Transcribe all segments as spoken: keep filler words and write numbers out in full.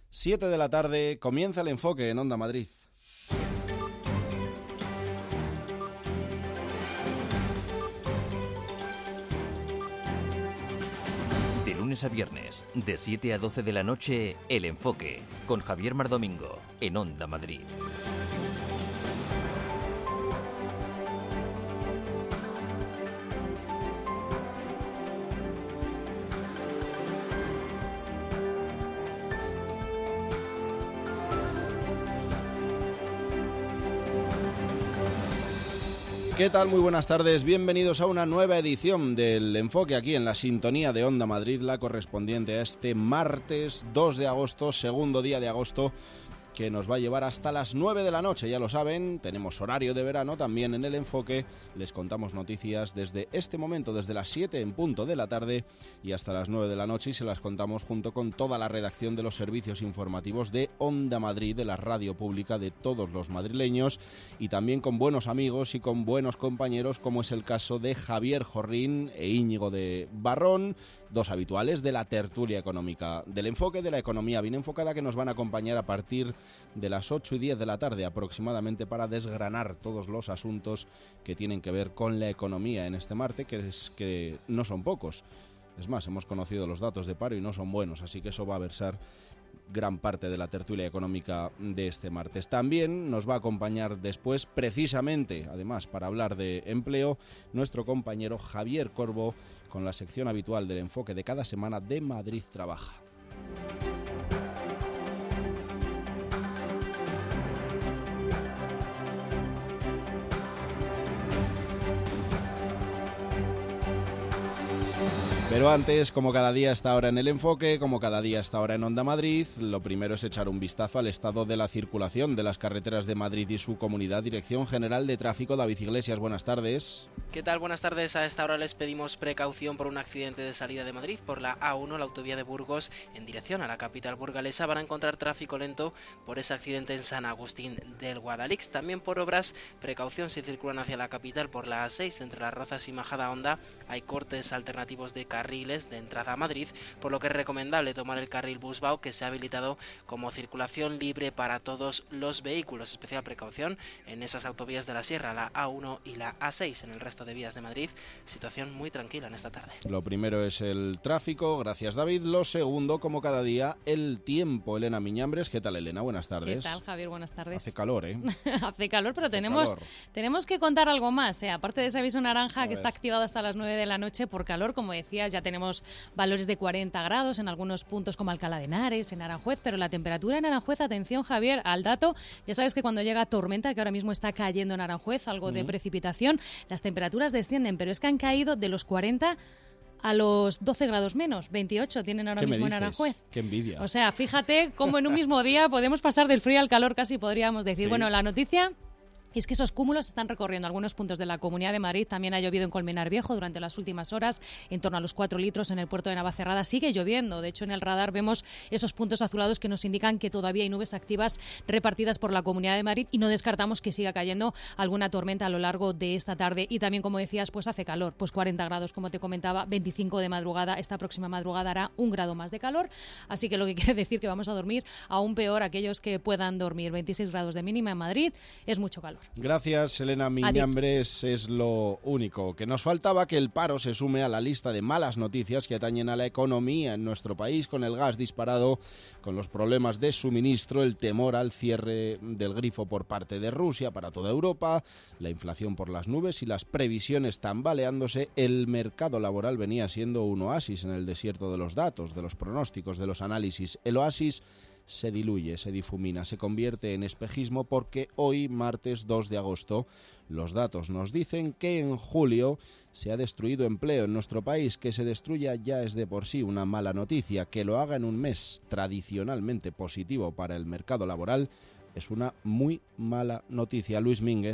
siete de la tarde, comienza el enfoque en Onda Madrid. De lunes a viernes, de siete a doce de la noche, El Enfoque, con Javier Mardomingo, en Onda Madrid. ¿Qué tal? Muy buenas tardes, bienvenidos a una nueva edición del Enfoque aquí en la sintonía de Onda Madrid, la correspondiente a este martes dos de agosto, segundo día de agosto, que nos va a llevar hasta las nueve de la noche, ya lo saben, tenemos horario de verano también en el Enfoque, les contamos noticias desde este momento, desde las siete en punto de la tarde y hasta las nueve de la noche, y se las contamos junto con toda la redacción de los servicios informativos de Onda Madrid, de la radio pública de todos los madrileños, y también con buenos amigos y con buenos compañeros, como es el caso de Javier Jorrín e Íñigo de Barrón, dos habituales de la tertulia económica del Enfoque, de la economía bien enfocada, que nos van a acompañar a partir de las ocho y diez de la tarde aproximadamente para desgranar todos los asuntos que tienen que ver con la economía en este martes, que es que no son pocos. Es más, hemos conocido los datos de paro y no son buenos, así que eso va a versar gran parte de la tertulia económica de este martes. También nos va a acompañar después, precisamente, además, para hablar de empleo, nuestro compañero Javier Corbo, con la sección habitual del Enfoque de cada semana de Madrid Trabaja. Pero antes, como cada día está ahora en el Enfoque, como cada día está ahora en Onda Madrid, lo primero es echar un vistazo al estado de la circulación de las carreteras de Madrid y su comunidad. Dirección General de Tráfico, David Iglesias, buenas tardes. ¿Qué tal? Buenas tardes. A esta hora les pedimos precaución por un accidente de salida de Madrid por la A uno, la autovía de Burgos, en dirección a la capital burgalesa. Van a encontrar tráfico lento por ese accidente en San Agustín del Guadalix. También por obras, precaución si circulan hacia la capital por la A seis, entre Las Rozas y Majadahonda. Hay cortes alternativos de carriles de entrada a Madrid, por lo que es recomendable tomar el carril Busbao, que se ha habilitado como circulación libre para todos los vehículos. Especial precaución en esas autovías de la Sierra, la A uno y la A seis. En el resto de vías de Madrid, situación muy tranquila en esta tarde. Lo primero es el tráfico, gracias David. Lo segundo, como cada día, el tiempo. Elena Miñambres, ¿qué tal, Elena? Buenas tardes. ¿Qué tal, Javier? Buenas tardes. Hace calor, ¿eh? Hace calor, pero Hace tenemos, calor. tenemos que contar algo más, ¿eh? Aparte de ese aviso naranja A que ver. está activado hasta las nueve de la noche por calor, como decías, ya tenemos valores de cuarenta grados en algunos puntos como Alcalá de Henares, en Aranjuez, pero la temperatura en Aranjuez, atención Javier, al dato, ya sabes que cuando llega tormenta, que ahora mismo está cayendo en Aranjuez, algo uh-huh. de precipitación, las temperaturas descienden, pero es que han caído de los cuarenta a los doce grados menos, veintiocho tienen ahora mismo en Aranjuez. ¡Qué envidia! O sea, fíjate cómo en un mismo día podemos pasar del frío al calor, casi podríamos decir. Sí. Bueno, la noticia es que esos cúmulos están recorriendo algunos puntos de la Comunidad de Madrid. También ha llovido en Colmenar Viejo durante las últimas horas, en torno a los cuatro litros en el puerto de Navacerrada. Sigue lloviendo. De hecho, en el radar vemos esos puntos azulados que nos indican que todavía hay nubes activas repartidas por la Comunidad de Madrid y no descartamos que siga cayendo alguna tormenta a lo largo de esta tarde. Y también, como decías, pues hace calor. Pues cuarenta grados, como te comentaba, veinticinco de madrugada. Esta próxima madrugada hará un grado más de calor. Así que lo que quiere decir que vamos a dormir aún peor aquellos que puedan dormir. veintiséis grados de mínima en Madrid. Es mucho calor. Gracias, Elena Miñambres. Es lo único que nos faltaba, que el paro se sume a la lista de malas noticias que atañen a la economía en nuestro país, con el gas disparado, con los problemas de suministro, el temor al cierre del grifo por parte de Rusia para toda Europa, la inflación por las nubes y las previsiones tambaleándose. El mercado laboral venía siendo un oasis en el desierto de los datos, de los pronósticos, de los análisis. El oasis se diluye, se difumina, se convierte en espejismo, porque hoy, martes dos de agosto, los datos nos dicen que en julio se ha destruido empleo en nuestro país. Que se destruya ya es de por sí una mala noticia. Que lo haga en un mes tradicionalmente positivo para el mercado laboral es una muy mala noticia. Luis Mínguez.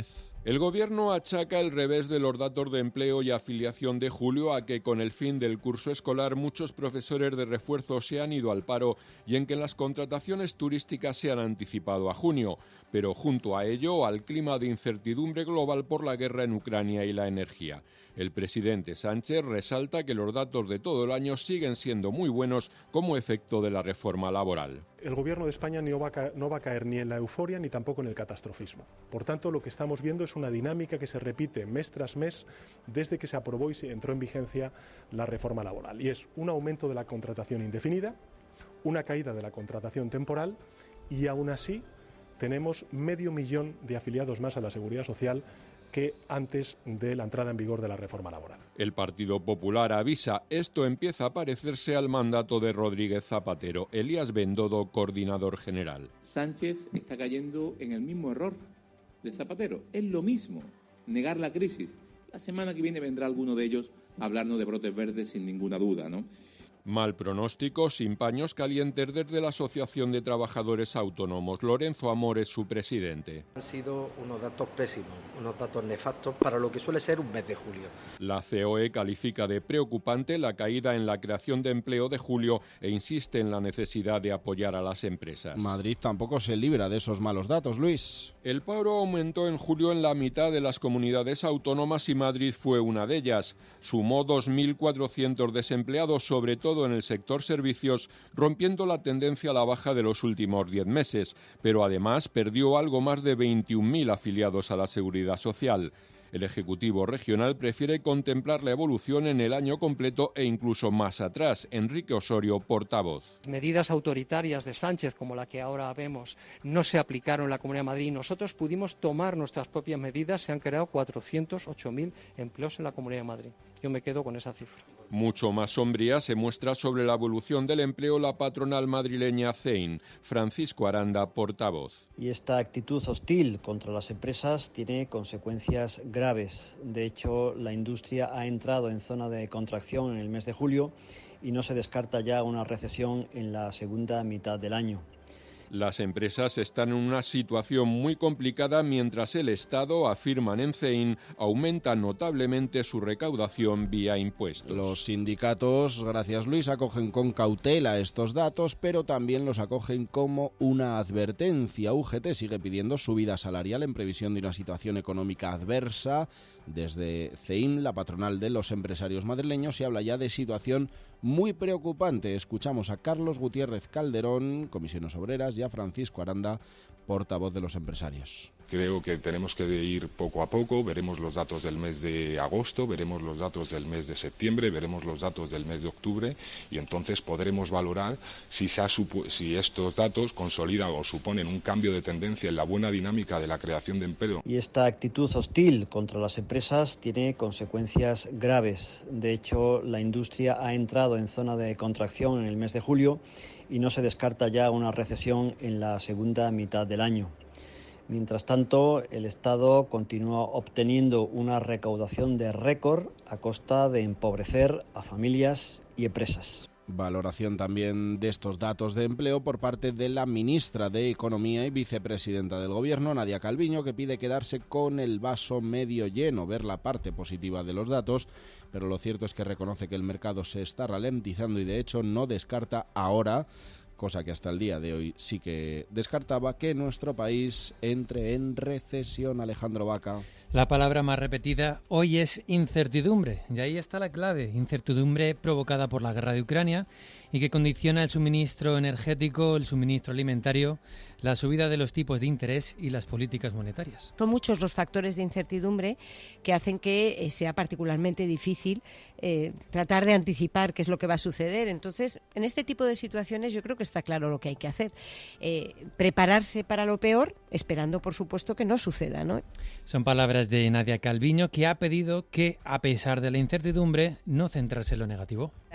El Gobierno achaca el revés de los datos de empleo y afiliación de julio a que con el fin del curso escolar muchos profesores de refuerzo se han ido al paro y en que las contrataciones turísticas se han anticipado a junio, pero junto a ello al clima de incertidumbre global por la guerra en Ucrania y la energía. El presidente Sánchez resalta que los datos de todo el año siguen siendo muy buenos como efecto de la reforma laboral. El Gobierno de España no va, a caer, no va a caer ni en la euforia ni tampoco en el catastrofismo. Por tanto, lo que estamos viendo es una dinámica que se repite mes tras mes desde que se aprobó y se entró en vigencia la reforma laboral. Y es un aumento de la contratación indefinida, una caída de la contratación temporal y aún así tenemos medio millón de afiliados más a la Seguridad Social que antes de la entrada en vigor de la reforma laboral. El Partido Popular avisa, esto empieza a parecerse al mandato de Rodríguez Zapatero. Elías Bendodo, coordinador general. Sánchez está cayendo en el mismo error de Zapatero. Es lo mismo, negar la crisis. La semana que viene vendrá alguno de ellos a hablarnos de brotes verdes sin ninguna duda, ¿no? Mal pronóstico, sin paños calientes desde la Asociación de Trabajadores Autónomos. Lorenzo Amor es su presidente. Han sido unos datos pésimos, unos datos nefastos para lo que suele ser un mes de julio. La C O E califica de preocupante la caída en la creación de empleo de julio e insiste en la necesidad de apoyar a las empresas. Madrid tampoco se libra de esos malos datos, Luis. El paro aumentó en julio en la mitad de las comunidades autónomas y Madrid fue una de ellas. Sumó dos mil cuatrocientos desempleados, sobre todo en el sector servicios, rompiendo la tendencia a la baja de los últimos diez meses, pero además perdió algo más de veintiún mil afiliados a la Seguridad Social. El Ejecutivo Regional prefiere contemplar la evolución en el año completo e incluso más atrás. Enrique Osorio, portavoz. Medidas autoritarias de Sánchez, como la que ahora vemos, no se aplicaron en la Comunidad de Madrid. Nosotros pudimos tomar nuestras propias medidas. Se han creado cuatrocientos ocho mil empleos en la Comunidad de Madrid. Yo me quedo con esa cifra. Mucho más sombría se muestra sobre la evolución del empleo la patronal madrileña C E I N. Francisco Aranda, portavoz. Y esta actitud hostil contra las empresas tiene consecuencias graves. De hecho, la industria ha entrado en zona de contracción en el mes de julio y no se descarta ya una recesión en la segunda mitad del año. Las empresas están en una situación muy complicada mientras el Estado, afirman en C E I N, aumenta notablemente su recaudación vía impuestos. Los sindicatos, gracias Luis, acogen con cautela estos datos, pero también los acogen como una advertencia. U G T sigue pidiendo subida salarial en previsión de una situación económica adversa. Desde C E I N, la patronal de los empresarios madrileños, se habla ya de situación muy preocupante. Escuchamos a Carlos Gutiérrez Calderón, Comisiones Obreras, y a Francisco Aranda, portavoz de los empresarios. Creo que tenemos que ir poco a poco, veremos los datos del mes de agosto, veremos los datos del mes de septiembre, veremos los datos del mes de octubre y entonces podremos valorar si, se ha supu- si estos datos consolidan o suponen un cambio de tendencia en la buena dinámica de la creación de empleo. Y esta actitud hostil contra las empresas tiene consecuencias graves. De hecho, la industria ha entrado en zona de contracción en el mes de julio y no se descarta ya una recesión en la segunda mitad del año. Mientras tanto, el Estado continúa obteniendo una recaudación de récord a costa de empobrecer a familias y empresas. Valoración también de estos datos de empleo por parte de la ministra de Economía y vicepresidenta del Gobierno, Nadia Calviño, que pide quedarse con el vaso medio lleno, ver la parte positiva de los datos, pero lo cierto es que reconoce que el mercado se está ralentizando y de hecho no descarta ahora, cosa que hasta el día de hoy sí que descartaba, que nuestro país entre en recesión. Alejandro Vaca. La palabra más repetida hoy es incertidumbre, y ahí está la clave, incertidumbre provocada por la guerra de Ucrania y que condiciona el suministro energético, el suministro alimentario, la subida de los tipos de interés y las políticas monetarias. Son muchos los factores de incertidumbre que hacen que eh, sea particularmente difícil eh, tratar de anticipar qué es lo que va a suceder. Entonces, en este tipo de situaciones yo creo que está claro lo que hay que hacer. Eh, prepararse para lo peor, esperando, por supuesto, que no suceda, ¿no? Son palabras de Nadia Calviño, que ha pedido que, a pesar de la incertidumbre, no centrarse en lo negativo.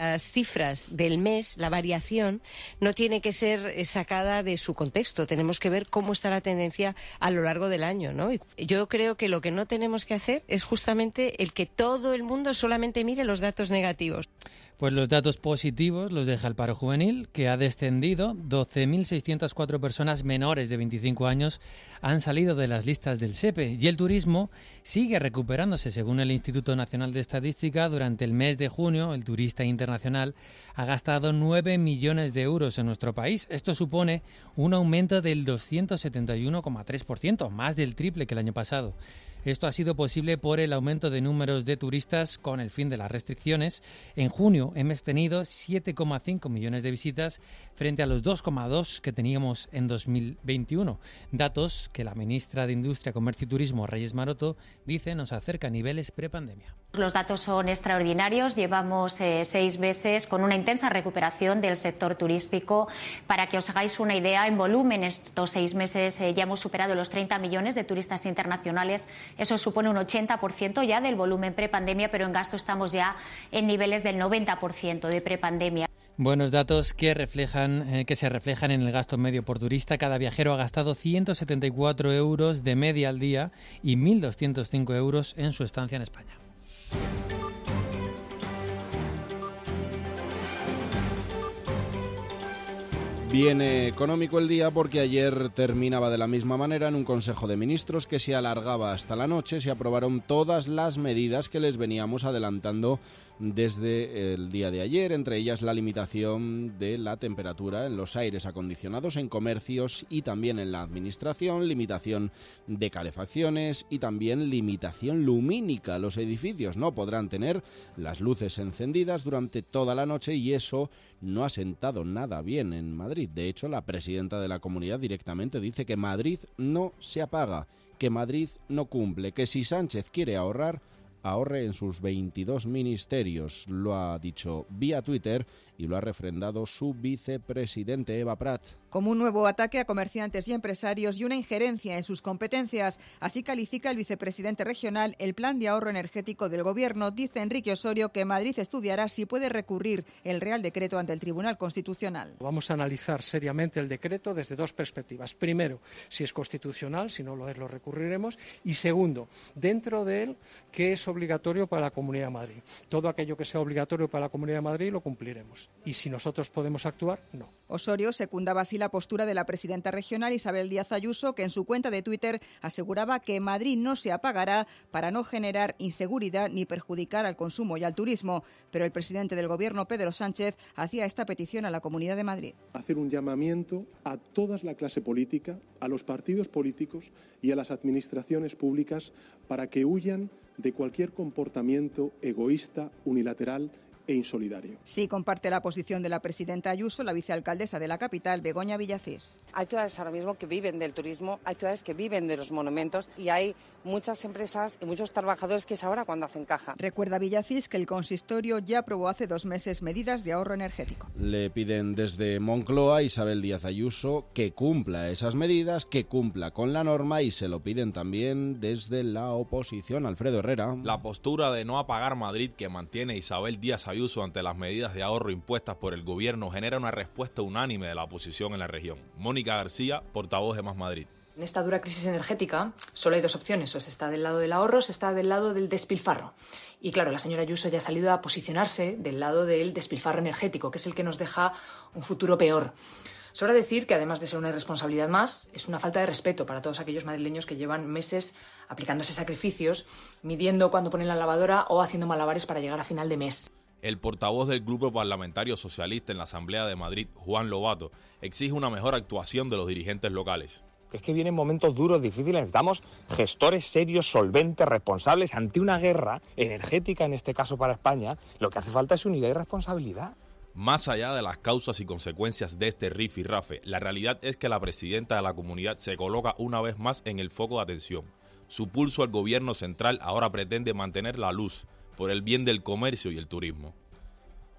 Las cifras del mes, la variación, no tiene que ser sacada de su contexto. Tenemos que ver cómo está la tendencia a lo largo del año, ¿no? Yo creo que lo que no tenemos que hacer es justamente el que todo el mundo solamente mire los datos negativos. Pues los datos positivos los deja el paro juvenil, que ha descendido. doce mil seiscientas cuatro personas menores de veinticinco años han salido de las listas del S E P E. Y el turismo sigue recuperándose. Según el Instituto Nacional de Estadística, durante el mes de junio, el turista internacional ha gastado nueve millones de euros en nuestro país. Esto supone un aumento del doscientos setenta y uno coma tres por ciento, más del triple que el año pasado. Esto ha sido posible por el aumento de números de turistas con el fin de las restricciones. En junio hemos tenido siete coma cinco millones de visitas frente a los dos coma dos que teníamos en dos mil veintiuno. Datos que la ministra de Industria, Comercio y Turismo, Reyes Maroto, dice nos acerca a niveles prepandemia. Los datos son extraordinarios. Llevamos eh, seis meses con una intensa recuperación del sector turístico. Para que os hagáis una idea, en volumen estos seis meses eh, ya hemos superado los treinta millones de turistas internacionales. Eso supone un ochenta por ciento ya del volumen prepandemia, pero en gasto estamos ya en niveles del noventa por ciento de prepandemia. Buenos datos que reflejan eh, que se reflejan en el gasto medio por turista. Cada viajero ha gastado ciento setenta y cuatro euros de media al día y mil doscientos cinco euros en su estancia en España. Bien económico el día porque ayer terminaba de la misma manera. En un Consejo de Ministros que se alargaba hasta la noche se aprobaron todas las medidas que les veníamos adelantando desde el día de ayer, entre ellas la limitación de la temperatura en los aires acondicionados en comercios y también en la administración, limitación de calefacciones y también limitación lumínica. Los edificios no podrán tener las luces encendidas durante toda la noche y eso no ha sentado nada bien en Madrid. De hecho, la presidenta de la comunidad directamente dice que Madrid no se apaga, que Madrid no cumple, que si Sánchez quiere ahorrar, ahorre en sus veintidós ministerios. Lo ha dicho vía Twitter y lo ha refrendado su vicepresidente Eva Prat. Como un nuevo ataque a comerciantes y empresarios y una injerencia en sus competencias. Así califica el vicepresidente regional el plan de ahorro energético del Gobierno. Dice Enrique Osorio que Madrid estudiará si puede recurrir el Real Decreto ante el Tribunal Constitucional. Vamos a analizar seriamente el decreto desde dos perspectivas. Primero, si es constitucional, si no lo es, lo recurriremos. Y segundo, dentro de él, ¿qué es obligatorio para la Comunidad de Madrid? Todo aquello que sea obligatorio para la Comunidad de Madrid lo cumpliremos. Y si nosotros podemos actuar, no. Osorio secundaba así la postura de la presidenta regional Isabel Díaz Ayuso, que en su cuenta de Twitter aseguraba que Madrid no se apagará para no generar inseguridad ni perjudicar al consumo y al turismo. Pero el presidente del Gobierno, Pedro Sánchez, hacía esta petición a la Comunidad de Madrid. Hacer un llamamiento a toda la clase política, a los partidos políticos y a las administraciones públicas para que huyan de cualquier comportamiento egoísta, unilateral e insolidario. Sí comparte la posición de la presidenta Ayuso, la vicealcaldesa de la capital, Begoña Villacís. Hay ciudades ahora mismo que viven del turismo, hay ciudades que viven de los monumentos y hay muchas empresas y muchos trabajadores que es ahora cuando hacen caja. Recuerda Villacís que el consistorio ya aprobó hace dos meses medidas de ahorro energético. Le piden desde Moncloa a Isabel Díaz Ayuso que cumpla esas medidas, que cumpla con la norma y se lo piden también desde la oposición. Alfredo Herrera. La postura de no apagar Madrid que mantiene Isabel Díaz Ayuso ante las medidas de ahorro impuestas por el gobierno genera una respuesta unánime de la oposición en la región. Mónica García, portavoz de Más Madrid. En esta dura crisis energética solo hay dos opciones, o se está del lado del ahorro o se está del lado del despilfarro. Y claro, la señora Ayuso ya ha salido a posicionarse del lado del despilfarro energético, que es el que nos deja un futuro peor. Sobra decir que además de ser una irresponsabilidad más, es una falta de respeto para todos aquellos madrileños que llevan meses aplicándose sacrificios, midiendo cuándo ponen la lavadora o haciendo malabares para llegar a final de mes. El portavoz del Grupo Parlamentario Socialista en la Asamblea de Madrid, Juan Lobato, exige una mejor actuación de los dirigentes locales. Es que vienen momentos duros, difíciles, necesitamos gestores serios, solventes, responsables ante una guerra energética, en este caso para España. Lo que hace falta es unidad y responsabilidad. Más allá de las causas y consecuencias de este rifirrafe, la realidad es que la presidenta de la comunidad se coloca una vez más en el foco de atención. Su pulso al gobierno central ahora pretende mantener la luz por el bien del comercio y el turismo.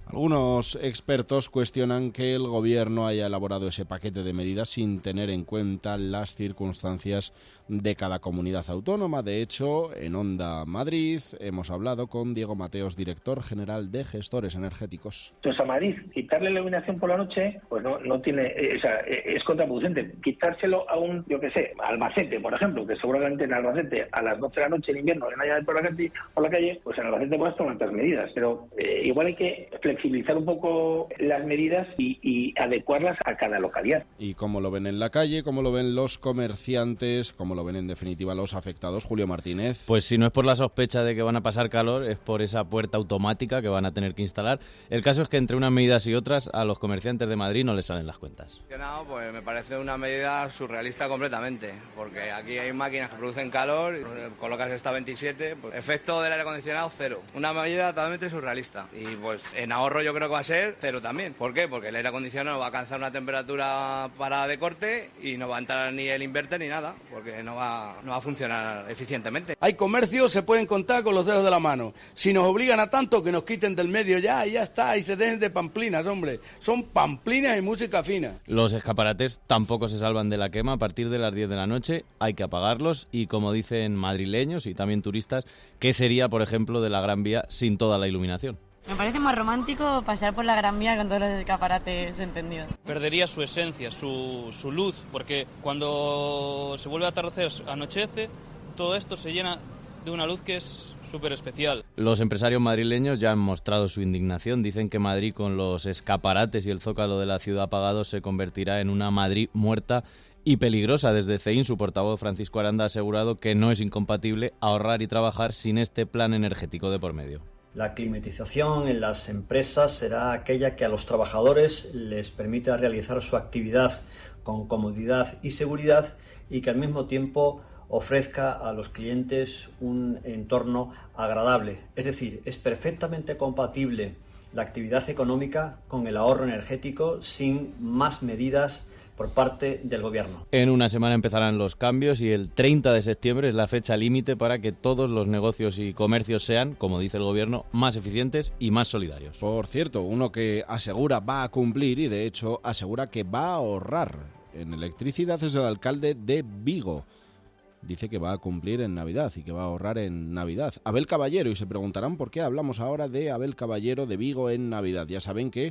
Algunos expertos cuestionan que el Gobierno haya elaborado ese paquete de medidas sin tener en cuenta las circunstancias de cada comunidad autónoma. De hecho, en Onda Madrid hemos hablado con Diego Mateos, director general de Gestores Energéticos. Entonces a Madrid quitarle la iluminación por la noche, pues no, no tiene, eh, o sea, es contraproducente. Quitárselo a un, yo qué sé, Albacete, por ejemplo, que seguramente en Albacete a las doce de la noche en invierno no haya por la calle, por la calle pues en Albacete puedes tomar otras medidas. Pero eh, igual hay que flexibilizar un poco las medidas y, y adecuarlas a cada localidad. ¿Y cómo lo ven en la calle? ¿Cómo lo ven los comerciantes? ¿Cómo lo ven en definitiva los afectados? Julio Martínez. Pues si no es por la sospecha de que van a pasar calor, es por esa puerta automática que van a tener que instalar. El caso es que entre unas medidas y otras a los comerciantes de Madrid no les salen las cuentas. Pues me parece una medida surrealista completamente, porque aquí hay máquinas que producen calor, colocas esta veintisiete, pues efecto del aire acondicionado cero. Una medida totalmente surrealista y pues en ahorro yo creo que va a ser cero también. ¿Por qué? Porque el aire acondicionado no va a alcanzar una temperatura para de corte y no va a entrar ni el inverter ni nada, porque no va, no va a funcionar eficientemente. Hay comercios, se pueden contar con los dedos de la mano. Si nos obligan a tanto, que nos quiten del medio ya, y ya está, y se dejen de pamplinas, hombre. Son pamplinas y música fina. Los escaparates tampoco se salvan de la quema. A partir de las diez de la noche hay que apagarlos y, como dicen madrileños y también turistas, ¿qué sería, por ejemplo, de la Gran Vía sin toda la iluminación? Me parece más romántico pasear por la Gran Vía con todos los escaparates encendidos. Perdería su esencia, su, su luz, porque cuando se vuelve a atardecer, anochece, todo esto se llena de una luz que es súper especial. Los empresarios madrileños ya han mostrado su indignación. Dicen que Madrid, con los escaparates y el zócalo de la ciudad apagados, se convertirá en una Madrid muerta y peligrosa. Desde C E I N, su portavoz Francisco Aranda ha asegurado que no es incompatible ahorrar y trabajar sin este plan energético de por medio. La climatización en las empresas será aquella que a los trabajadores les permita realizar su actividad con comodidad y seguridad y que al mismo tiempo ofrezca a los clientes un entorno agradable. Es decir, es perfectamente compatible la actividad económica con el ahorro energético sin más medidas por parte del Gobierno. En una semana empezarán los cambios y el treinta de septiembre es la fecha límite para que todos los negocios y comercios sean, como dice el Gobierno, más eficientes y más solidarios. Por cierto, uno que asegura va a cumplir y de hecho asegura que va a ahorrar en electricidad es el alcalde de Vigo. Dice que va a cumplir en Navidad y que va a ahorrar en Navidad. Abel Caballero, y se preguntarán por qué hablamos ahora de Abel Caballero de Vigo en Navidad. Ya saben que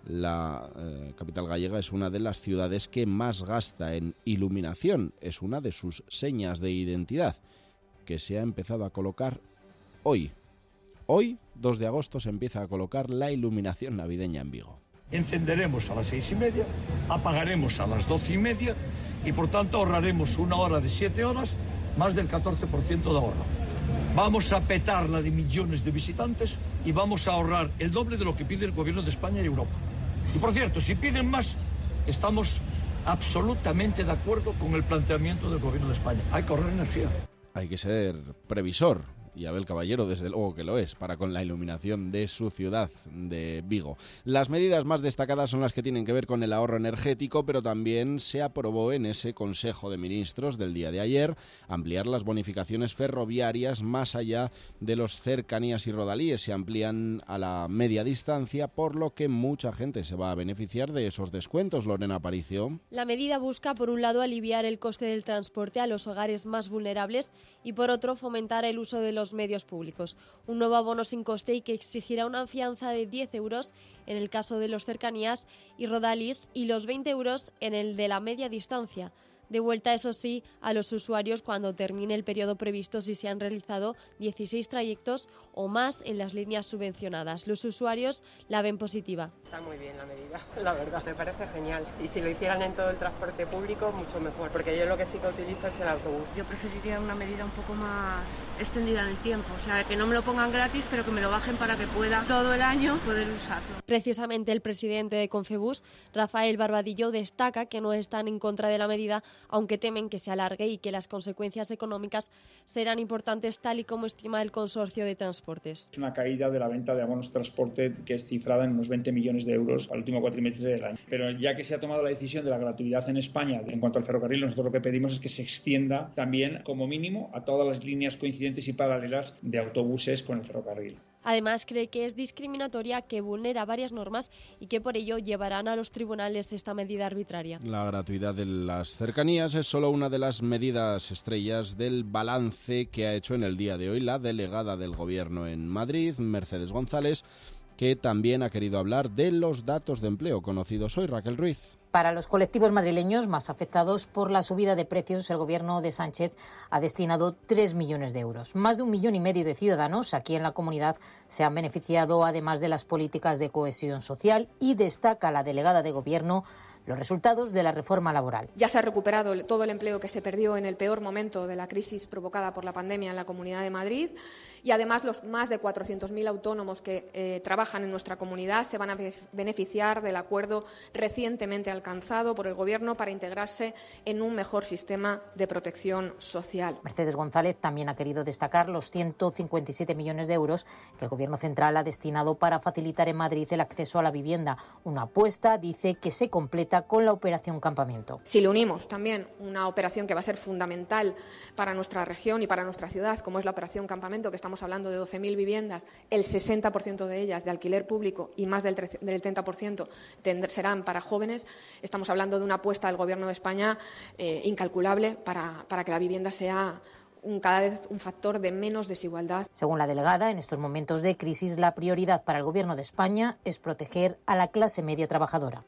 la eh, capital gallega es una de las ciudades que más gasta en iluminación. Es una de sus señas de identidad, que se ha empezado a colocar hoy. Hoy, dos de agosto, se empieza a colocar la iluminación navideña en Vigo. Encenderemos a las seis y media, apagaremos a las doce y media, y por tanto ahorraremos una hora de siete horas, más del catorce por ciento de ahorro. Vamos a petarla de millones de visitantes y vamos a ahorrar el doble de lo que pide el Gobierno de España y Europa. Y por cierto, si piden más, estamos absolutamente de acuerdo con el planteamiento del Gobierno de España. Hay que ahorrar energía. Hay que ser previsor. Y Abel Caballero, desde luego que lo es, para con la iluminación de su ciudad, de Vigo. Las medidas más destacadas son las que tienen que ver con el ahorro energético, pero también se aprobó en ese Consejo de Ministros del día de ayer ampliar las bonificaciones ferroviarias más allá de los cercanías y rodalíes. Se amplían a la media distancia, por lo que mucha gente se va a beneficiar de esos descuentos. Lorena Aparicio. La medida busca, por un lado, aliviar el coste del transporte a los hogares más vulnerables y, por otro, fomentar el uso de los los medios públicos. Un nuevo abono sin coste y que exigirá una fianza de diez euros en el caso de los cercanías y rodalíes y los veinte euros en el de la media distancia. De vuelta, eso sí, a los usuarios cuando termine el periodo previsto si se han realizado dieciséis trayectos o más en las líneas subvencionadas. Los usuarios la ven positiva. Está muy bien la medida, la verdad, me parece genial. Y si lo hicieran en todo el transporte público, mucho mejor, porque yo lo que sí que utilizo es el autobús. Yo preferiría una medida un poco más extendida en el tiempo, o sea, que no me lo pongan gratis, pero que me lo bajen para que pueda todo el año poder usarlo. Precisamente el presidente de Confebus, Rafael Barbadillo, destaca que no están en contra de la medida, aunque temen que se alargue y que las consecuencias económicas serán importantes, tal y como estima el consorcio de transportes. Es una caída de la venta de abonos de transporte que es cifrada en unos veinte millones de euros al último cuatrimestre del año. Pero ya que se ha tomado la decisión de la gratuidad en España en cuanto al ferrocarril, nosotros lo que pedimos es que se extienda también, como mínimo, a todas las líneas coincidentes y paralelas de autobuses con el ferrocarril. Además, cree que es discriminatoria, que vulnera varias normas y que por ello llevarán a los tribunales esta medida arbitraria. La gratuidad de las cercanías es solo una de las medidas estrellas del balance que ha hecho en el día de hoy la delegada del Gobierno en Madrid, Mercedes González, que también ha querido hablar de los datos de empleo conocidos hoy. Raquel Ruiz. Para los colectivos madrileños más afectados por la subida de precios, el Gobierno de Sánchez ha destinado tres millones de euros. Más de un millón y medio de ciudadanos aquí en la comunidad se han beneficiado, además de las políticas de cohesión social, y destaca la delegada de Gobierno los resultados de la reforma laboral. Ya se ha recuperado todo el empleo que se perdió en el peor momento de la crisis provocada por la pandemia en la Comunidad de Madrid, y además los más de cuatrocientos mil autónomos que eh, trabajan en nuestra comunidad se van a beneficiar del acuerdo recientemente alcanzado por el Gobierno para integrarse en un mejor sistema de protección social. Mercedes González también ha querido destacar los ciento cincuenta y siete millones de euros que el Gobierno central ha destinado para facilitar en Madrid el acceso a la vivienda. Una apuesta, dice, que se completa con la operación Campamento. Si le unimos también una operación que va a ser fundamental para nuestra región y para nuestra ciudad, como es la operación Campamento, que estamos hablando de doce mil viviendas, el sesenta por ciento de ellas de alquiler público y más del treinta por ciento serán para jóvenes, estamos hablando de una apuesta del Gobierno de España eh, incalculable para, para que la vivienda sea Un, cada vez un factor de menos desigualdad. Según la delegada, en estos momentos de crisis la prioridad para el Gobierno de España es proteger a la clase media trabajadora.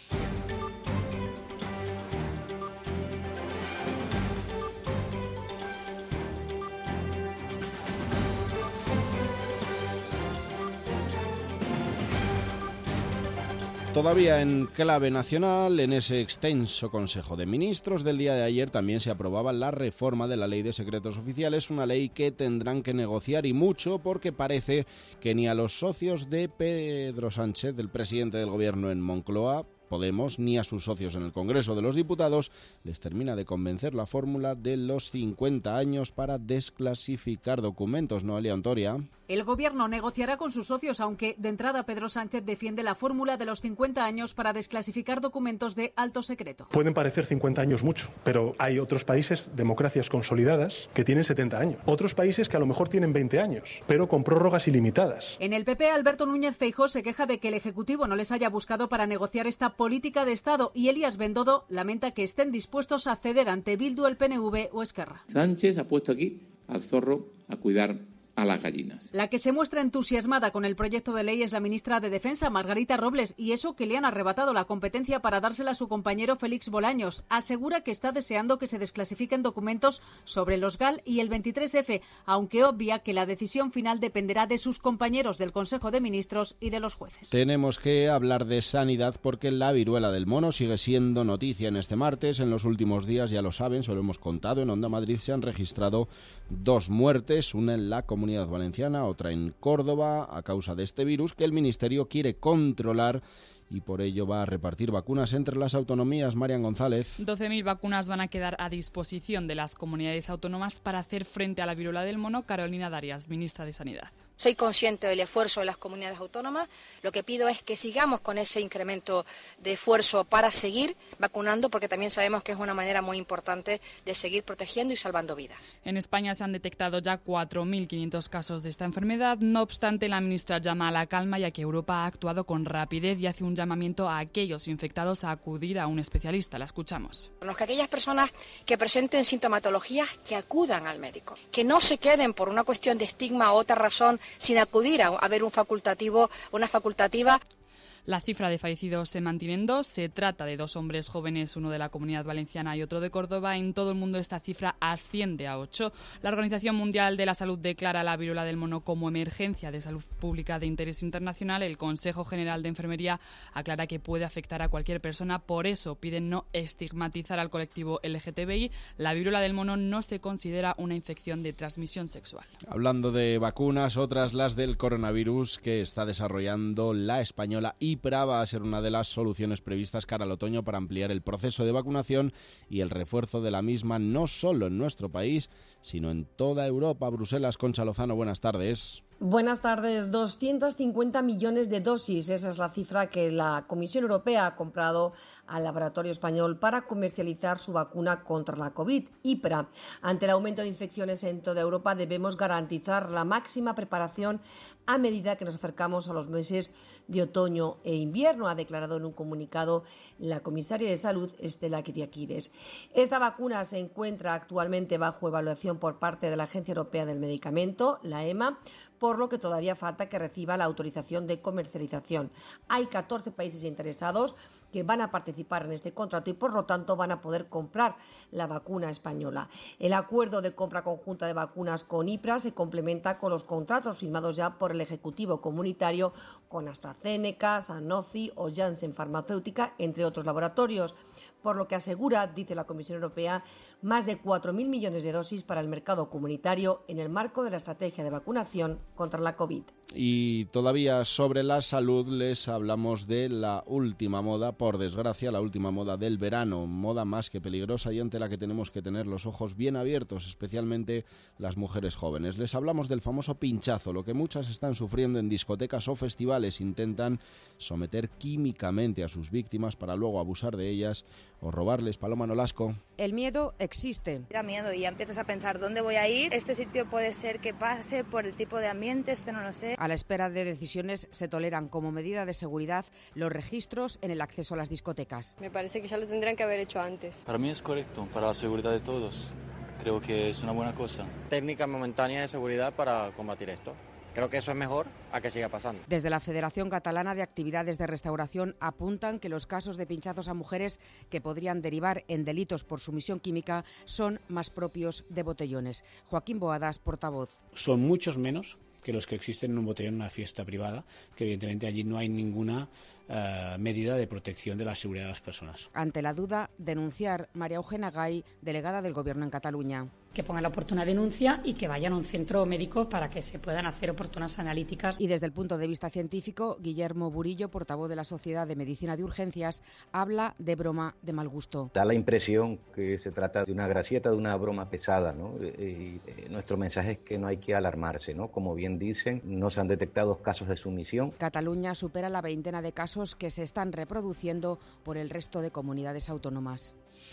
Todavía en clave nacional, en ese extenso Consejo de Ministros del día de ayer también se aprobaba la reforma de la Ley de Secretos Oficiales, una ley que tendrán que negociar y mucho porque parece que ni a los socios de Pedro Sánchez, del presidente del Gobierno en Moncloa, Podemos, ni a sus socios en el Congreso de los Diputados les termina de convencer la fórmula de los cincuenta años para desclasificar documentos. Noelia Ontoria. El Gobierno negociará con sus socios, aunque de entrada Pedro Sánchez defiende la fórmula de los cincuenta años para desclasificar documentos de alto secreto. Pueden parecer cincuenta años mucho, pero hay otros países, democracias consolidadas, que tienen setenta años. Otros países que a lo mejor tienen veinte años, pero con prórrogas ilimitadas. En el P P, Alberto Núñez Feijóo se queja de que el Ejecutivo no les haya buscado para negociar esta política de Estado, y Elías Bendodo lamenta que estén dispuestos a ceder ante Bildu, el P N V o Esquerra. Sánchez ha puesto aquí al zorro a cuidar a las gallinas. La que se muestra entusiasmada con el proyecto de ley es la ministra de Defensa, Margarita Robles, y eso que le han arrebatado la competencia para dársela a su compañero Félix Bolaños. Asegura que está deseando que se desclasifiquen documentos sobre los G A L y el veintitrés efe, aunque obvia que la decisión final dependerá de sus compañeros del Consejo de Ministros y de los jueces. Tenemos que hablar de sanidad porque la viruela del mono sigue siendo noticia en este martes. En los últimos días, ya lo saben, se lo hemos contado, en Onda Madrid se han registrado dos muertes, una en la Comunidad Valenciana, otra en Córdoba, a causa de este virus que el Ministerio quiere controlar y por ello va a repartir vacunas entre las autonomías. Marian González. doce mil vacunas van a quedar a disposición de las comunidades autónomas para hacer frente a la viruela del mono. Carolina Darias, ministra de Sanidad. Soy consciente del esfuerzo de las comunidades autónomas. Lo que pido es que sigamos con ese incremento de esfuerzo para seguir vacunando, porque también sabemos que es una manera muy importante de seguir protegiendo y salvando vidas. En España se han detectado ya cuatro mil quinientos casos de esta enfermedad. No obstante, la ministra llama a la calma, ya que Europa ha actuado con rapidez y hace un llamamiento a aquellos infectados a acudir a un especialista. La escuchamos. Que aquellas personas que presenten sintomatologías, que acudan al médico, que no se queden por una cuestión de estigma u otra razón sin acudir a, a ver un facultativo, una facultativa. La cifra de fallecidos se mantiene en dos. Se trata de dos hombres jóvenes, uno de la Comunidad Valenciana y otro de Córdoba. En todo el mundo esta cifra asciende a ocho. La Organización Mundial de la Salud declara la viruela del mono como emergencia de salud pública de interés internacional. El Consejo General de Enfermería aclara que puede afectar a cualquier persona. Por eso piden no estigmatizar al colectivo L G T B I. La viruela del mono no se considera una infección de transmisión sexual. Hablando de vacunas, otras las del coronavirus que está desarrollando la española IPRA va a ser una de las soluciones previstas cara al otoño para ampliar el proceso de vacunación y el refuerzo de la misma no solo en nuestro país, sino en toda Europa. Bruselas, Concha Lozano, buenas tardes. Buenas tardes. doscientos cincuenta millones de dosis. Esa es la cifra que la Comisión Europea ha comprado al laboratorio español para comercializar su vacuna contra la COVID, IPRA. Ante el aumento de infecciones en toda Europa debemos garantizar la máxima preparación a medida que nos acercamos a los meses de otoño e invierno, ha declarado en un comunicado la comisaria de Salud, Estela Kyriakides. Esta vacuna se encuentra actualmente bajo evaluación por parte de la Agencia Europea del Medicamento, la E M A, por lo que todavía falta que reciba la autorización de comercialización. Hay catorce países interesados que van a participar en este contrato y, por lo tanto, van a poder comprar la vacuna española. El acuerdo de compra conjunta de vacunas con I P R A se complementa con los contratos firmados ya por el Ejecutivo Comunitario con AstraZeneca, Sanofi o Janssen Farmacéutica, entre otros laboratorios, por lo que asegura, dice la Comisión Europea, más de cuatro mil millones de dosis para el mercado comunitario en el marco de la estrategia de vacunación contra la COVID. Y todavía sobre la salud les hablamos de la última moda, por desgracia, la última moda del verano, moda más que peligrosa y ante la que tenemos que tener los ojos bien abiertos, especialmente las mujeres jóvenes. Les hablamos del famoso pinchazo, lo que muchas están sufriendo en discotecas o festivales. Intentan someter químicamente a sus víctimas para luego abusar de ellas o robarles. Paloma Nolasco. El miedo existe. Da miedo y ya empiezas a pensar dónde voy a ir. Este sitio puede ser que pase por el tipo de ambiente, este no lo sé. A la espera de decisiones se toleran como medida de seguridad los registros en el acceso a las discotecas. Me parece que ya lo tendrían que haber hecho antes. Para mí es correcto, para la seguridad de todos. Creo que es una buena cosa. Técnica momentánea de seguridad para combatir esto. Creo que eso es mejor a que siga pasando. Desde la Federación Catalana de Actividades de Restauración apuntan que los casos de pinchazos a mujeres que podrían derivar en delitos por sumisión química son más propios de botellones. Joaquín Boadas, portavoz. Son muchos menos que los que existen en un botellón en una fiesta privada, que evidentemente allí no hay ninguna uh, medida de protección de la seguridad de las personas. Ante la duda, denunciar María Eugenia Gay, delegada del Gobierno en Cataluña. Que pongan la oportuna denuncia y que vayan a un centro médico para que se puedan hacer oportunas analíticas. Y desde el punto de vista científico, Guillermo Burillo, portavoz de la Sociedad de Medicina de Urgencias, habla de broma de mal gusto. Da la impresión que se trata de una gracieta, de una broma pesada, ¿no? Y nuestro mensaje es que no hay que alarmarse, ¿no? Como bien dicen, no se han detectado casos de sumisión. Cataluña supera la veintena de casos que se están reproduciendo por el resto de comunidades autónomas.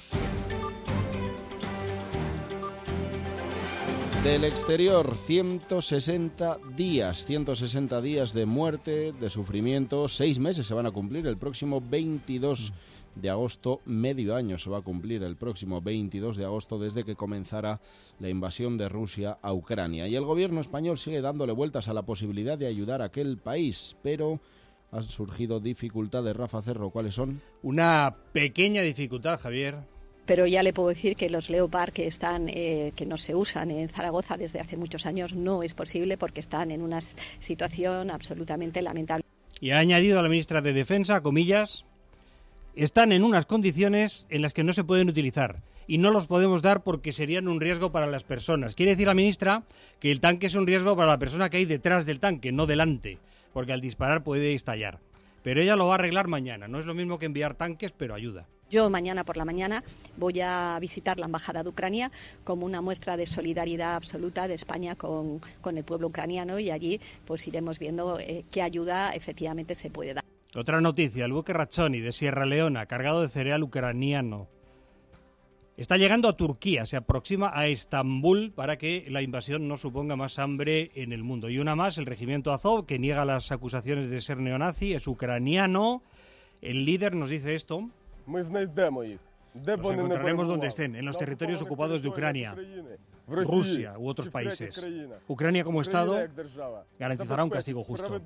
Del exterior, ciento sesenta días, ciento sesenta días de muerte, de sufrimiento, seis meses se van a cumplir el próximo veintidós de agosto, medio año se va a cumplir el próximo veintidós de agosto desde que comenzara la invasión de Rusia a Ucrania. Y el gobierno español sigue dándole vueltas a la posibilidad de ayudar a aquel país, pero han surgido dificultades. Rafa Cerro, ¿cuáles son? Una pequeña dificultad, Javier. Pero ya le puedo decir que los Leopard que están, eh, que no se usan en Zaragoza desde hace muchos años no es posible porque están en una situación absolutamente lamentable. Y ha añadido a la ministra de Defensa, comillas, están en unas condiciones en las que no se pueden utilizar y no los podemos dar porque serían un riesgo para las personas. Quiere decir la ministra que el tanque es un riesgo para la persona que hay detrás del tanque, no delante, porque al disparar puede estallar. Pero ella lo va a arreglar mañana. No es lo mismo que enviar tanques, pero ayuda. Yo mañana por la mañana voy a visitar la Embajada de Ucrania como una muestra de solidaridad absoluta de España con, con el pueblo ucraniano y allí pues iremos viendo eh, qué ayuda efectivamente se puede dar. Otra noticia, el buque Razzoni de Sierra Leona, cargado de cereal ucraniano, está llegando a Turquía, se aproxima a Estambul para que la invasión no suponga más hambre en el mundo. Y una más, el regimiento Azov, que niega las acusaciones de ser neonazi, es ucraniano. El líder nos dice esto. Los encontraremos donde estén, en los territorios ocupados de Ucrania, Rusia u otros países. Ucrania como Estado garantizará un castigo justo.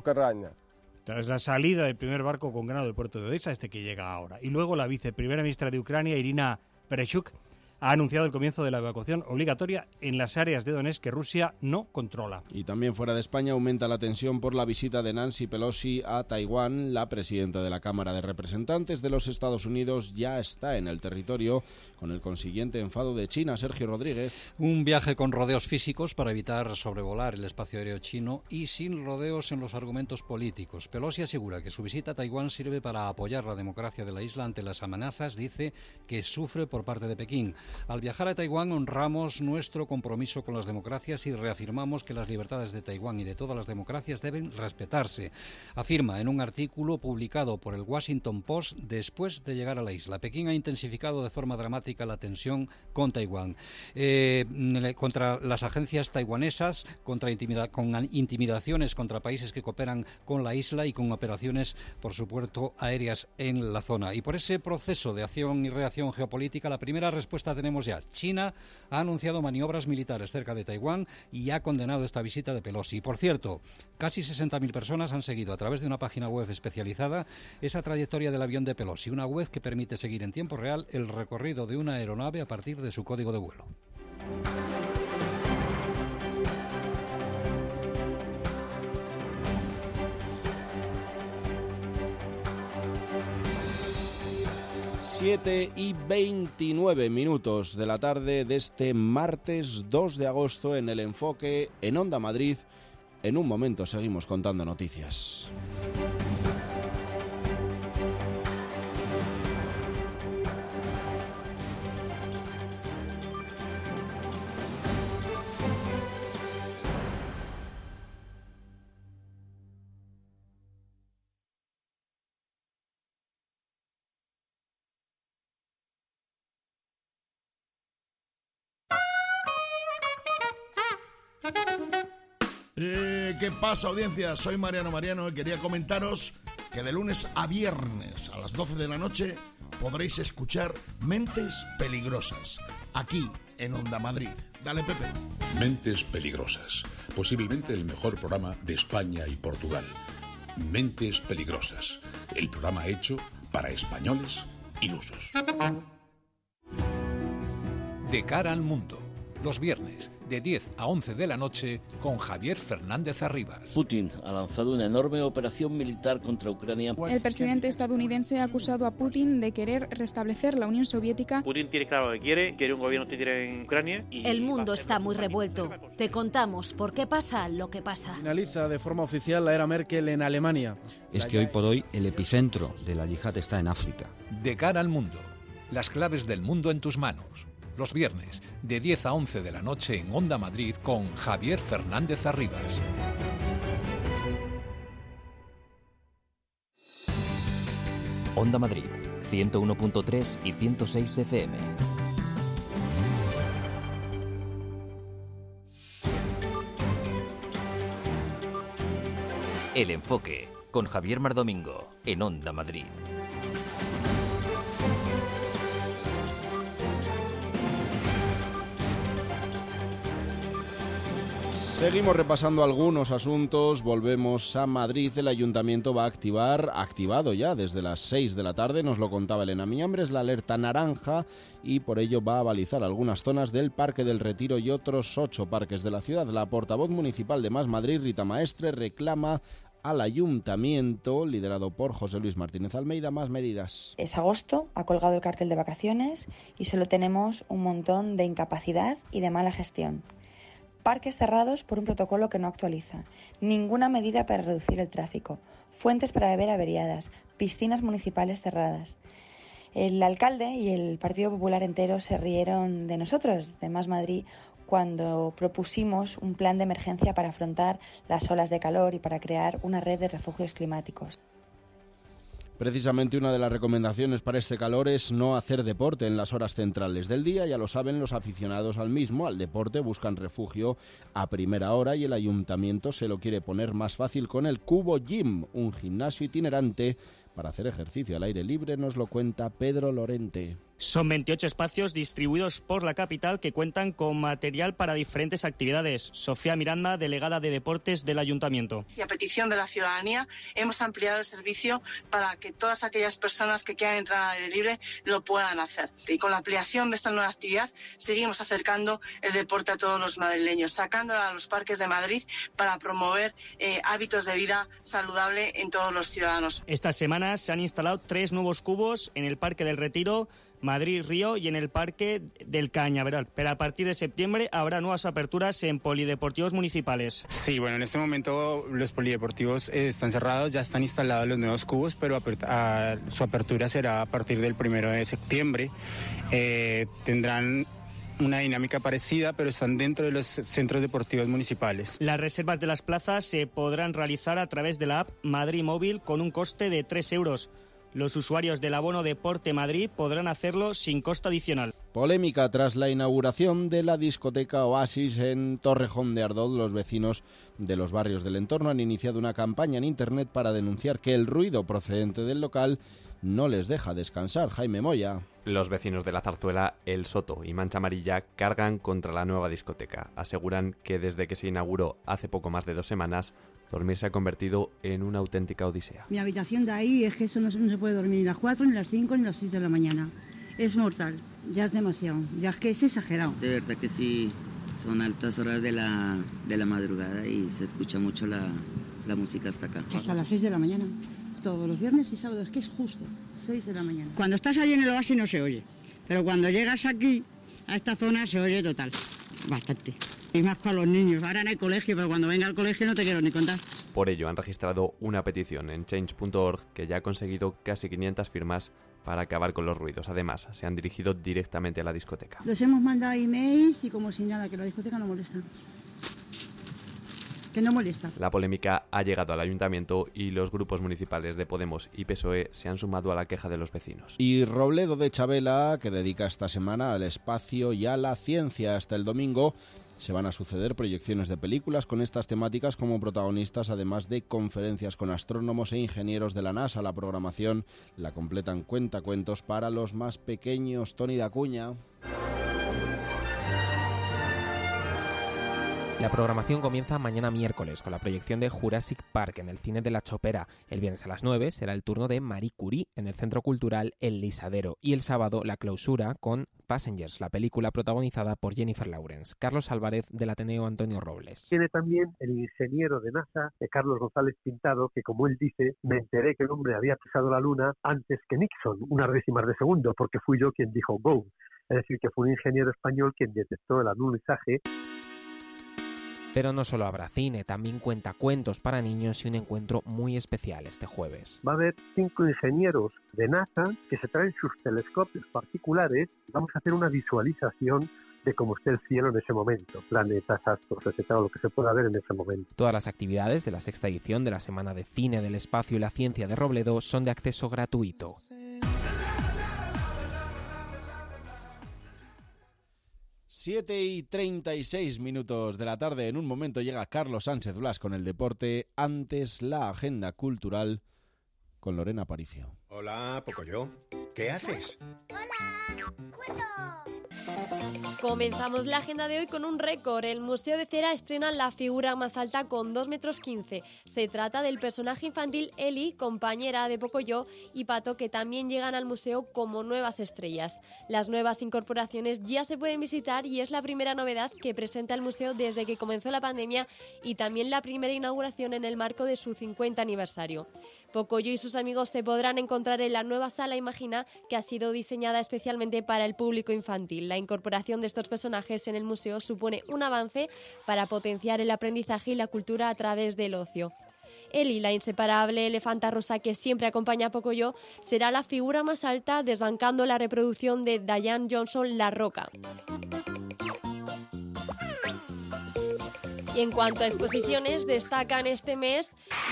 Tras la salida del primer barco con grano del puerto de Odessa, este que llega ahora. Y luego la viceprimera ministra de Ucrania, Irina Vereshchuk, ha anunciado el comienzo de la evacuación obligatoria en las áreas de Donetsk que Rusia no controla. Y también fuera de España aumenta la tensión por la visita de Nancy Pelosi a Taiwán. La presidenta de la Cámara de Representantes de los Estados Unidos ya está en el territorio con el consiguiente enfado de China. Sergio Rodríguez. Un viaje con rodeos físicos para evitar sobrevolar el espacio aéreo chino y sin rodeos en los argumentos políticos. Pelosi asegura que su visita a Taiwán sirve para apoyar la democracia de la isla ante las amenazas, dice, que sufre por parte de Pekín. Al viajar a Taiwán honramos nuestro compromiso con las democracias y reafirmamos que las libertades de Taiwán y de todas las democracias deben respetarse, afirma en un artículo publicado por el Washington Post después de llegar a la isla. Pekín ha intensificado de forma dramática la tensión con Taiwán, eh, contra las agencias taiwanesas, contra intimida- con intimidaciones contra países que cooperan con la isla y con operaciones, por supuesto, aéreas en la zona. Y por ese proceso de acción y reacción geopolítica, la primera respuesta tenemos ya. China ha anunciado maniobras militares cerca de Taiwán y ha condenado esta visita de Pelosi. Por cierto, casi sesenta mil personas han seguido a través de una página web especializada esa trayectoria del avión de Pelosi, una web que permite seguir en tiempo real el recorrido de una aeronave a partir de su código de vuelo. siete y veintinueve minutos de la tarde de este martes dos de agosto en El Enfoque, en Onda Madrid. En un momento seguimos contando noticias. Eh, ¿Qué pasa, audiencia? Soy Mariano Mariano y quería comentaros que de lunes a viernes a las doce de la noche podréis escuchar Mentes Peligrosas, aquí en Onda Madrid. Dale, Pepe. Mentes Peligrosas, posiblemente el mejor programa de España y Portugal. Mentes Peligrosas, el programa hecho para españoles ilusos. De cara al mundo, los viernes de diez a once de la noche con Javier Fernández Arribas. Putin ha lanzado una enorme operación militar contra Ucrania. El presidente estadounidense ha acusado a Putin de querer restablecer la Unión Soviética. Putin tiene claro lo que quiere, quiere un gobierno títere en Ucrania. Y el mundo está muy revuelto. Te contamos por qué pasa lo que pasa. Finaliza de forma oficial la era Merkel en Alemania. Es que hoy por hoy el epicentro de la yihad está en África. De cara al mundo, las claves del mundo en tus manos. Los viernes, de diez a once de la noche en Onda Madrid con Javier Fernández Arribas. Onda Madrid, ciento uno punto tres y ciento seis F M. El Enfoque, con Javier Mardomingo, en Onda Madrid. Seguimos repasando algunos asuntos, volvemos a Madrid. El Ayuntamiento va a activar, activado ya desde las seis de la tarde, nos lo contaba Elena Miñambres, la alerta naranja, y por ello va a balizar algunas zonas del Parque del Retiro y otros ocho parques de la ciudad. La portavoz municipal de Más Madrid, Rita Maestre, reclama al Ayuntamiento, liderado por José Luis Martínez Almeida, más medidas. Es agosto, ha colgado el cartel de vacaciones y solo tenemos un montón de incapacidad y de mala gestión. Parques cerrados por un protocolo que no actualiza, ninguna medida para reducir el tráfico, fuentes para beber averiadas, piscinas municipales cerradas. El alcalde y el Partido Popular entero se rieron de nosotros, de Más Madrid, cuando propusimos un plan de emergencia para afrontar las olas de calor y para crear una red de refugios climáticos. Precisamente una de las recomendaciones para este calor es no hacer deporte en las horas centrales del día. Ya lo saben los aficionados al mismo, al deporte, buscan refugio a primera hora y el Ayuntamiento se lo quiere poner más fácil con el Cubo Gym, un gimnasio itinerante para hacer ejercicio al aire libre, nos lo cuenta Pedro Lorente. Son veintiocho espacios distribuidos por la capital que cuentan con material para diferentes actividades. Sofía Miranda, delegada de Deportes del Ayuntamiento. Y a petición de la ciudadanía hemos ampliado el servicio para que todas aquellas personas que quieran entrar al aire libre lo puedan hacer. Y con la ampliación de esta nueva actividad seguimos acercando el deporte a todos los madrileños, sacándola a los parques de Madrid para promover eh, hábitos de vida saludable en todos los ciudadanos. Esta semana se han instalado tres nuevos cubos en el Parque del Retiro, Madrid-Río y en el Parque del Cañaveral. Pero a partir de septiembre habrá nuevas aperturas en polideportivos municipales. Sí, bueno, en este momento los polideportivos eh, están cerrados, ya están instalados los nuevos cubos, pero apert- a, su apertura será a partir del primero de septiembre. Eh, tendrán una dinámica parecida, pero están dentro de los centros deportivos municipales. Las reservas de las plazas se podrán realizar a través de la app Madrid Móvil con un coste de tres euros. Los usuarios del abono Deporte Madrid podrán hacerlo sin coste adicional. Polémica tras la inauguración de la discoteca Oasis en Torrejón de Ardoz. Los vecinos de los barrios del entorno han iniciado una campaña en Internet para denunciar que el ruido procedente del local no les deja descansar. Jaime Moya. Los vecinos de La Zarzuela, El Soto y Mancha Amarilla cargan contra la nueva discoteca. Aseguran que desde que se inauguró hace poco más de dos semanas, dormir se ha convertido en una auténtica odisea. Mi habitación de ahí es que eso no, no se puede dormir ni las cuatro, ni las cinco, ni las seis de la mañana. Es mortal, ya es demasiado, ya es que es exagerado. De verdad que sí, son altas horas de la, de la madrugada y se escucha mucho la, la música hasta acá. Hasta las seis de la mañana, todos los viernes y sábados, es que es justo, seis de la mañana. Cuando estás allí en el oasis no se oye, pero cuando llegas aquí, a esta zona, se oye total, bastante. Y más con los niños. Ahora en el colegio, pero cuando venga al colegio no te quiero ni contar. Por ello han registrado una petición en change punto org que ya ha conseguido casi quinientas firmas para acabar con los ruidos. Además, se han dirigido directamente a la discoteca. Les hemos mandado emails y como si nada, que la discoteca no molesta. Que no molesta. La polémica ha llegado al ayuntamiento y los grupos municipales de Podemos y P S O E se han sumado a la queja de los vecinos. Y Robledo de Chabela, que dedica esta semana al espacio y a la ciencia. Hasta el domingo se van a suceder proyecciones de películas con estas temáticas como protagonistas, además de conferencias con astrónomos e ingenieros de la NASA. La programación la completan cuentacuentos para los más pequeños. Toni Dacuña. La programación comienza mañana miércoles con la proyección de Jurassic Park en el cine de La Chopera. El viernes a las nueve será el turno de Marie Curie en el Centro Cultural El Lisadero. Y el sábado la clausura con Passengers, la película protagonizada por Jennifer Lawrence. Carlos Álvarez del Ateneo Antonio Robles. Tiene también el ingeniero de NASA, Carlos González Pintado, que como él dice, me enteré que el hombre había pisado la luna antes que Nixon, unas décimas de segundo, porque fui yo quien dijo go. Es decir, que fue un ingeniero español quien detectó el alunizaje. Pero no solo habrá cine, también cuentacuentos para niños y un encuentro muy especial este jueves. Va a haber cinco ingenieros de NASA que se traen sus telescopios particulares. Vamos a hacer una visualización de cómo esté el cielo en ese momento, planetas, astros, etcétera, lo que se pueda ver en ese momento. Todas las actividades de la sexta edición de la Semana de Cine del Espacio y la Ciencia de Robledo son de acceso gratuito. siete y treinta y seis minutos de la tarde. En un momento llega Carlos Sánchez Blas con el deporte. Antes la agenda cultural con Lorena Aparicio. Hola, Pocoyo. ¿Qué haces? ¡Hola! ¡Cuento! Comenzamos la agenda de hoy con un récord. El Museo de Cera estrena la figura más alta con dos metros quince. Se trata del personaje infantil Eli, compañera de Pocoyo y Pato, que también llegan al museo como nuevas estrellas. Las nuevas incorporaciones ya se pueden visitar y es la primera novedad que presenta el museo desde que comenzó la pandemia y también la primera inauguración en el marco de su cincuenta aniversario. Pocoyo y sus amigos se podrán encontrar en la nueva sala Imagina, que ha sido diseñada especialmente para el público infantil. La incorporación de estos personajes en el museo supone un avance para potenciar el aprendizaje y la cultura a través del ocio. Eli, la inseparable elefanta rosa que siempre acompaña a Pocoyo, será la figura más alta, desbancando la reproducción de Diane Johnson La Roca. Y en cuanto a exposiciones, destacan este mes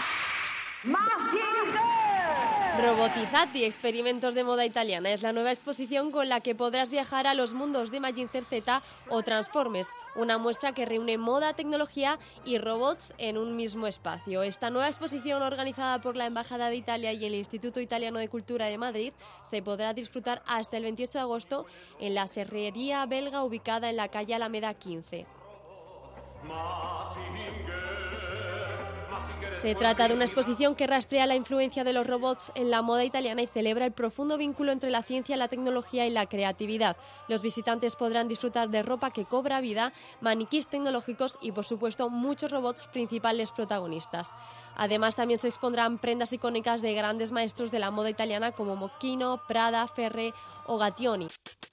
Robotizzati, experimentos de moda italiana. Es la nueva exposición con la que podrás viajar a los mundos de Mazinger Z o Transformers, una muestra que reúne moda, tecnología y robots en un mismo espacio. Esta nueva exposición, organizada por la Embajada de Italia y el Instituto Italiano de Cultura de Madrid, se podrá disfrutar hasta el veintiocho de agosto en la serrería belga ubicada en la calle Alameda quince. Se trata de una exposición que rastrea la influencia de los robots en la moda italiana y celebra el profundo vínculo entre la ciencia, la tecnología y la creatividad. Los visitantes podrán disfrutar de ropa que cobra vida, maniquís tecnológicos y, por supuesto, muchos robots principales protagonistas. Además, también se expondrán prendas icónicas de grandes maestros de la moda italiana como Moschino, Prada, Ferré o Gattioni.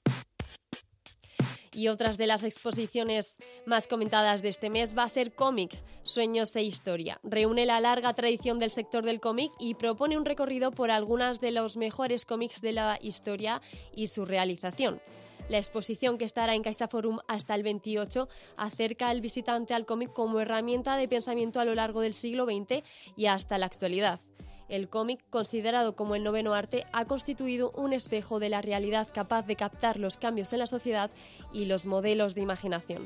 Y otras de las exposiciones más comentadas de este mes va a ser Cómic, Sueños e Historia. Reúne la larga tradición del sector del cómic y propone un recorrido por algunas de los mejores cómics de la historia y su realización. La exposición, que estará en CaixaForum hasta el veintiocho, acerca al visitante al cómic como herramienta de pensamiento a lo largo del siglo veinte y hasta la actualidad. El cómic, considerado como el noveno arte, ha constituido un espejo de la realidad capaz de captar los cambios en la sociedad y los modelos de imaginación.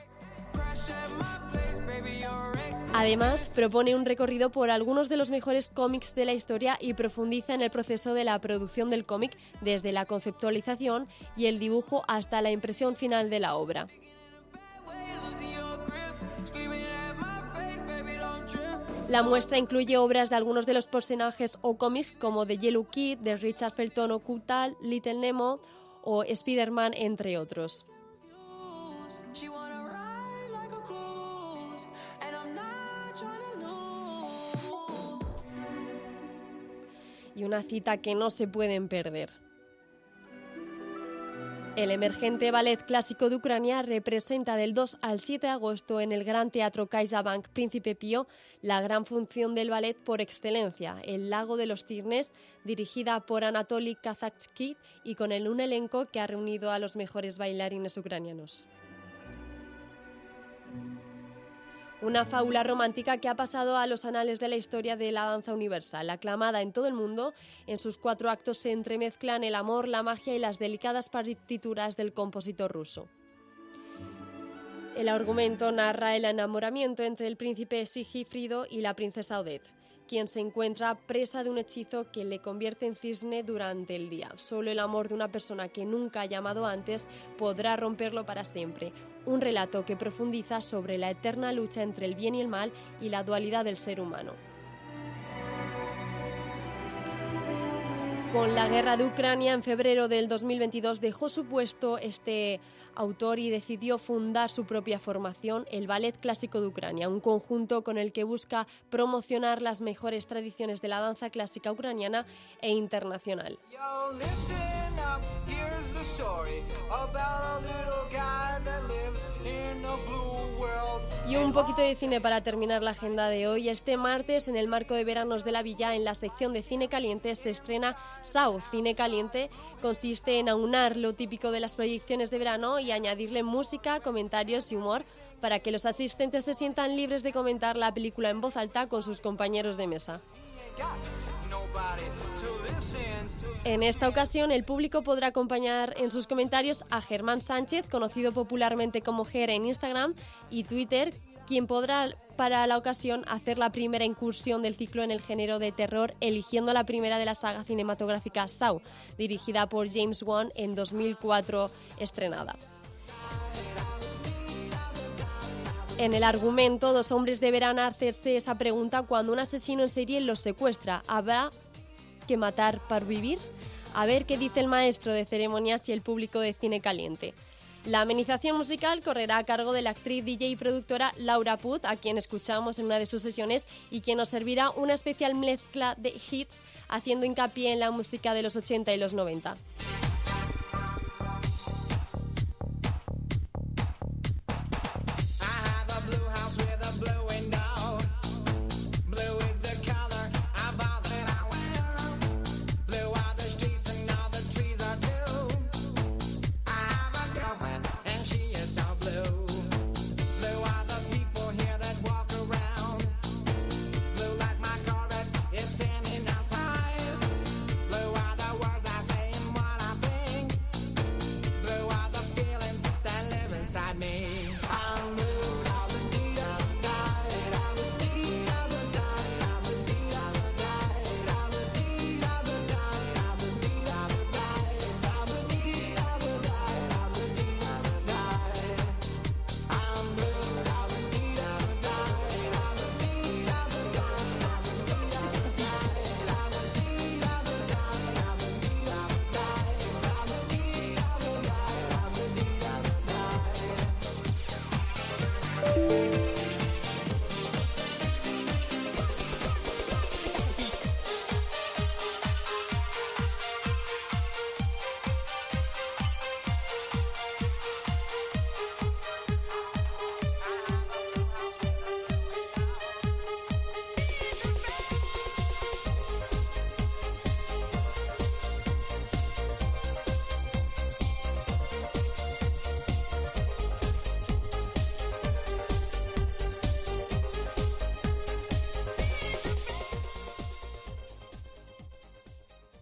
Además, propone un recorrido por algunos de los mejores cómics de la historia y profundiza en el proceso de la producción del cómic, desde la conceptualización y el dibujo hasta la impresión final de la obra. La muestra incluye obras de algunos de los personajes o cómics como The Yellow Kid, de Richard Felton o Kutal, Little Nemo o Spider-Man, entre otros. Y una cita que no se pueden perder. El emergente ballet clásico de Ucrania representa del dos al siete de agosto en el Gran Teatro CaixaBank Príncipe Pío la gran función del ballet por excelencia, El Lago de los Cisnes, dirigida por Anatoly Kazatsky y con el, un elenco que ha reunido a los mejores bailarines ucranianos. Una fábula romántica que ha pasado a los anales de la historia de la danza universal. Aclamada en todo el mundo, en sus cuatro actos se entremezclan el amor, la magia y las delicadas partituras del compositor ruso. El argumento narra el enamoramiento entre el príncipe Sigifrido y la princesa Odette, quien se encuentra presa de un hechizo que le convierte en cisne durante el día. Solo el amor de una persona que nunca ha llamado antes podrá romperlo para siempre. Un relato que profundiza sobre la eterna lucha entre el bien y el mal y la dualidad del ser humano. Con la guerra de Ucrania en febrero del dos mil veintidós dejó su puesto este autor y decidió fundar su propia formación, el Ballet Clásico de Ucrania, un conjunto con el que busca promocionar las mejores tradiciones de la danza clásica ucraniana e internacional. Y un poquito de cine para terminar la agenda de hoy. Este martes, en el marco de Veranos de la Villa, en la sección de Cine Caliente, se estrena Sau. Cine Caliente consiste en aunar lo típico de las proyecciones de verano y añadirle música, comentarios y humor para que los asistentes se sientan libres de comentar la película en voz alta con sus compañeros de mesa. En esta ocasión, el público podrá acompañar en sus comentarios a Germán Sánchez, conocido popularmente como Ger en Instagram y Twitter, quien podrá para la ocasión hacer la primera incursión del ciclo en el género de terror, eligiendo la primera de la saga cinematográfica Saw, dirigida por James Wan en dos mil cuatro estrenada. En el argumento, dos hombres deberán hacerse esa pregunta cuando un asesino en serie los secuestra. ¿Habrá que matar para vivir? A ver qué dice el maestro de ceremonias y el público de Cine Caliente. La amenización musical correrá a cargo de la actriz, D J y productora Laura Puth, a quien escuchamos en una de sus sesiones y quien nos servirá una especial mezcla de hits haciendo hincapié en la música de los ochenta y los noventa.